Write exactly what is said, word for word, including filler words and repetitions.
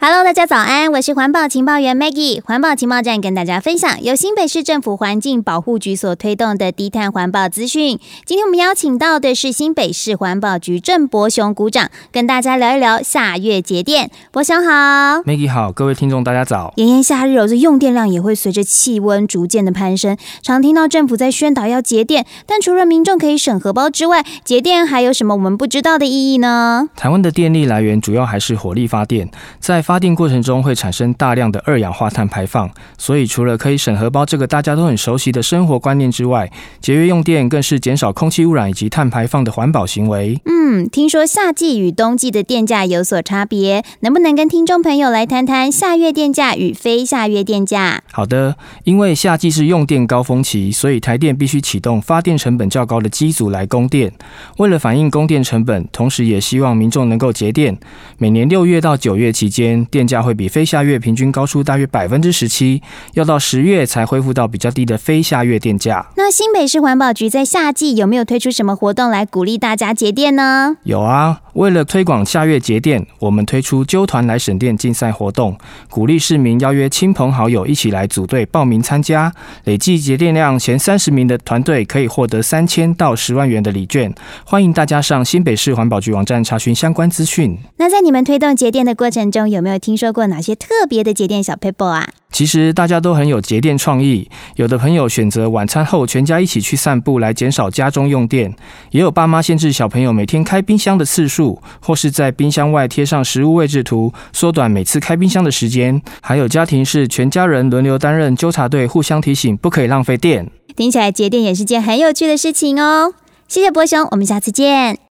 Hello， 大家早安，我是环保情报员 Maggie。环保情报站跟大家分享由新北市政府环境保护局所推动的低碳环保资讯。今天我们邀请到的是新北市环保局郑伯雄股长，跟大家聊一聊下月节电。伯雄好 ，Maggie 好，各位听众大家早。 炎炎夏日，这用电量也会随着气温逐渐的攀升，常听到政府在宣导要节电，但除了民众可以省荷包之外，节电还有什么我们不知道的意义呢？ 台湾的电力来源主要还是火力发电，在发电过程中会产生大量的二氧化碳排放，所以除了可以省荷包这个大家都很熟悉的生活观念之外，节约用电更是减少空气污染以及碳排放的环保行为。 嗯，听说夏季与冬季的电价有所差别，能不能跟听众朋友来谈谈夏月电价与非夏月电价？ 好的，因为夏季是用电高峰期，所以台电必须启动发电成本较高的机组来供电。为了反映供电成本，同时也希望民众能够节电，每年六月到九月期间，电价会比非夏月平均高出大约百分之十七，要到十月才恢复到比较低的非夏月电价。 那新北市环保局在夏季有没有推出什么活动来鼓励大家节电呢？ 有啊，为了推广夏月节电，我们推出揪团来省电竞赛活动，鼓励市民邀约亲朋好友一起来组队报名参加，累计节电量前三十名的团队可以获得三千到十万元的礼券。欢迎大家上新北市环保局网站查询相关资讯。 那在你们推动节电的过程中，有没有听说过哪些特别的节电小撇步啊？ 其实大家都很有节电创意，有的朋友选择晚餐后全家一起去散步来减少家中用电，也有爸妈限制小朋友每天开冰箱的次数，或是在冰箱外贴上食物位置图，缩短每次开冰箱的时间。还有家庭是全家人轮流担任纠察队，互相提醒不可以浪费电。 听起来节电也是件很有趣的事情哦。谢谢伯雄，我们下次见。